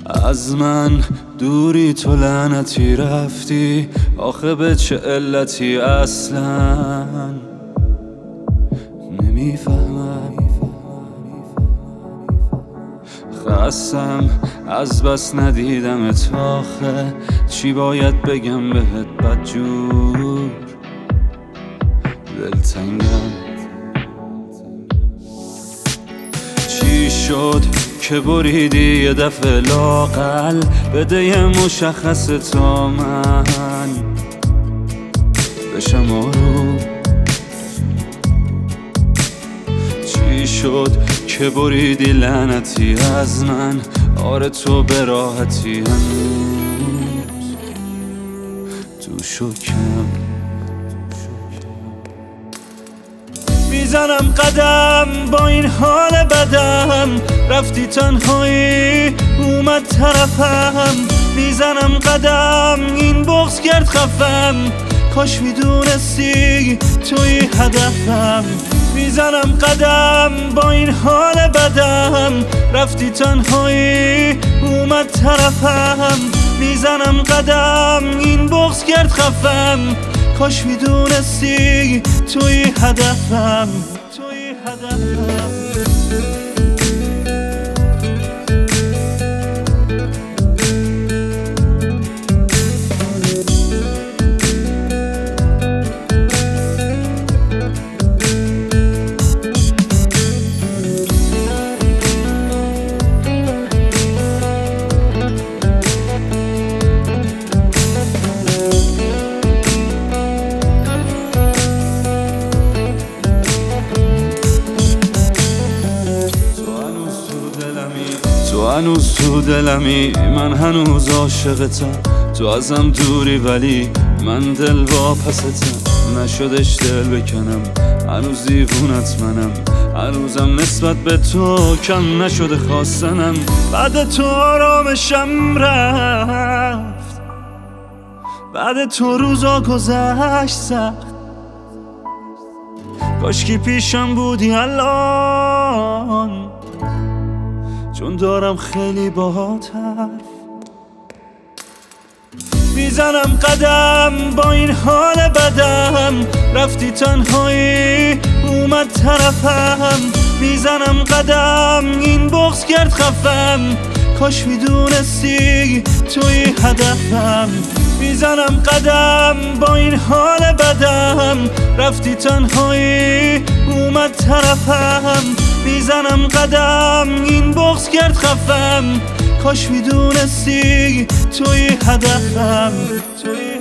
از من دوری تو لعنتی رفتی، آخه به چه علتی اصلا نمیفهمم. خستم از بس ندیدمت آخه، چی باید بگم بهت بدجور دلتنگم. چی شد که بریدی یه دفعه لاقل، بده یه مشخص تا من بشم آروم. چی شد که بریدی لعنتی از من، آره تو به راحتی هنوز تو شکم. میزنم قدم با این حال بدم، رفتی تنهایی اومد طرفم. میزنم قدم این بغض کرد خفم، کاش میدونستی توی هدفم. میزنم قدم با این حال بدم، رفتی تنهایی اومد طرفم. میزنم قدم این بغض کرد خفم، کاش میدونستی توی هدفم. تو هنوز تو دلمی، من هنوز عاشقتم. تو ازم دوری ولی من دل واپستم. نشدش دل بکنم، هنوز دیوونت منم. هنوزم نسبت به تو کم نشده خواستنم. بعد تو آرامشم رفت، بعد تو روزا گذشت سخت. کاشکی پیشم بودی الان، چون دارم خیلی باهات حرف. میزنم قدم با این حال بدم، رفتی تنهایی اومد طرفم. میزنم قدم این بغض کرد خفم، کاش میدونستی توی هدفم. میزنم قدم با این حال بدم، رفتی تنهایی اومد طرفم. میزنم قدم این بغض کرد خفم، کاش میدونستی توی هدفم.